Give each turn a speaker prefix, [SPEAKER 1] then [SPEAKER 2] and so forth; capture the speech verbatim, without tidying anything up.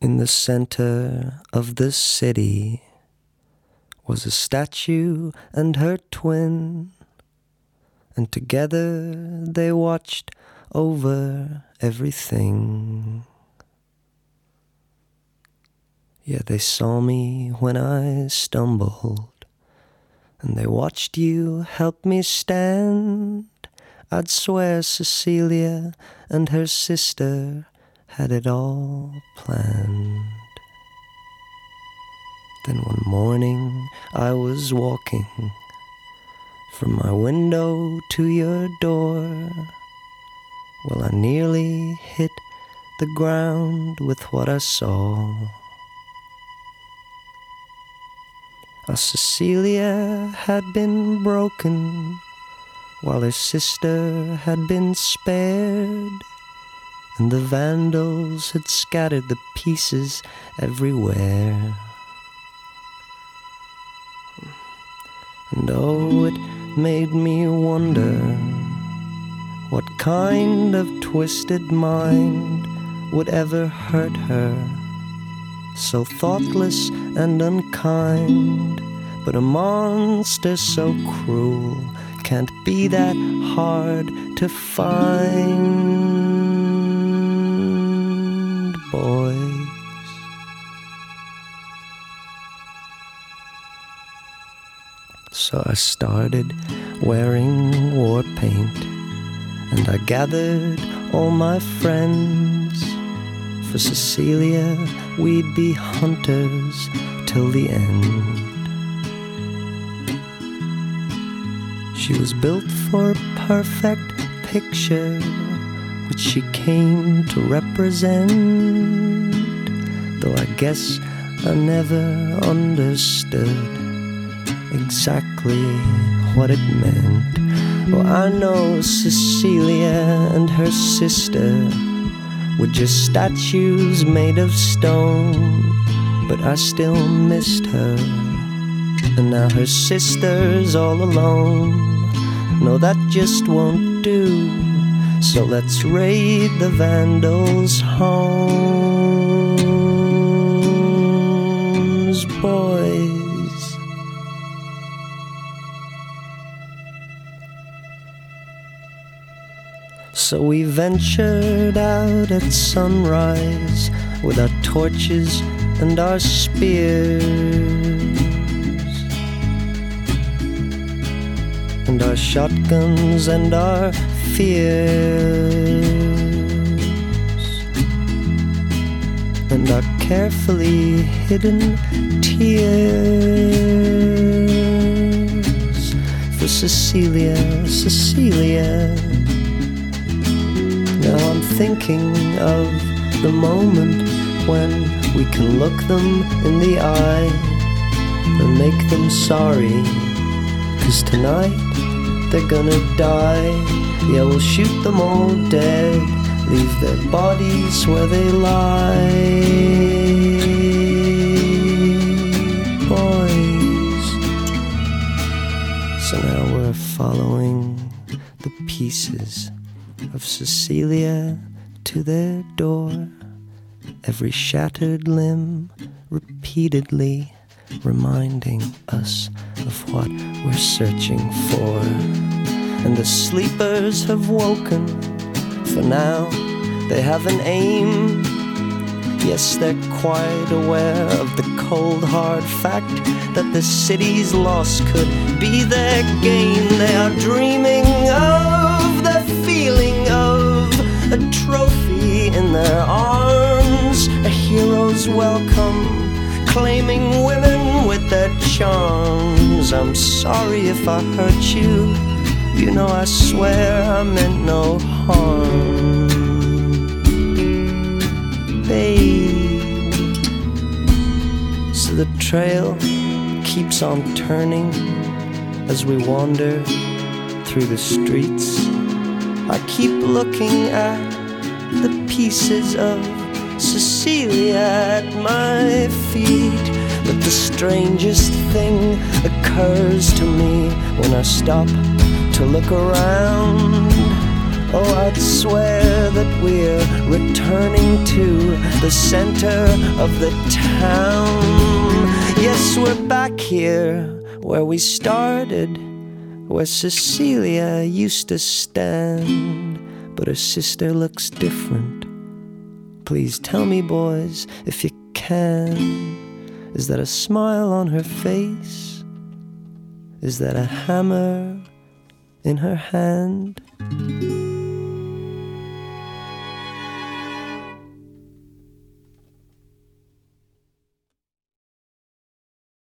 [SPEAKER 1] In the center of the city was a statue and her twin, and together they watched over everything. Yeah, they saw me when I stumbled, and they watched you help me stand. I'd swear Cecilia and her sister had it all planned. Then one morning I was walking from my window to your door. Well, I nearly hit the ground with what I saw. Our Cecilia had been broken, while her sister had been spared, and the vandals had scattered the pieces everywhere. And oh, it made me wonder what kind of twisted mind would ever hurt her, so thoughtless and unkind. But a monster so cruel can't be that hard to find, boys. So I started wearing war paint, and I gathered all my friends. For Cecilia, we'd be hunters till the end. She was built for a perfect picture, which she came to represent. Though I guess I never understood exactly what it meant. Well, I know Cecilia and her sister were just statues made of stone, but I still missed her. And now her sister's all alone. No, that just won't do. So let's raid the vandals' homes, boys. So we ventured out at sunrise with our torches and our spears, and our shotguns and our fears, and our carefully hidden tears for Cecilia, Cecilia. Now I'm thinking of the moment when we can look them in the eye and make them sorry, 'cause tonight they're gonna die. Yeah, we'll shoot them all dead, leave their bodies where they lie, boys. So now we're following the pieces of Cecilia to their door, every shattered limb repeatedly reminding us of what we're searching for. And the sleepers have woken, for now they have an aim. Yes, they're quite aware of the cold hard fact that the city's loss could be their gain. They are dreaming of the feeling of a trophy in their arms, a hero's welcome, claiming women with their charms. I'm sorry if I hurt you, you know I swear I meant no harm, babe. So the trail keeps on turning as we wander through the streets. I keep looking at the pieces of Cecilia at my feet, but the strangest thing occurs to me when I stop to look around. Oh, I'd swear that we're returning to the center of the town. Yes, we're back here where we started, where Cecilia used to stand. But her sister looks different. Please tell me, boys, if you can. Is that a smile on her face? Is that a hammer in her hand?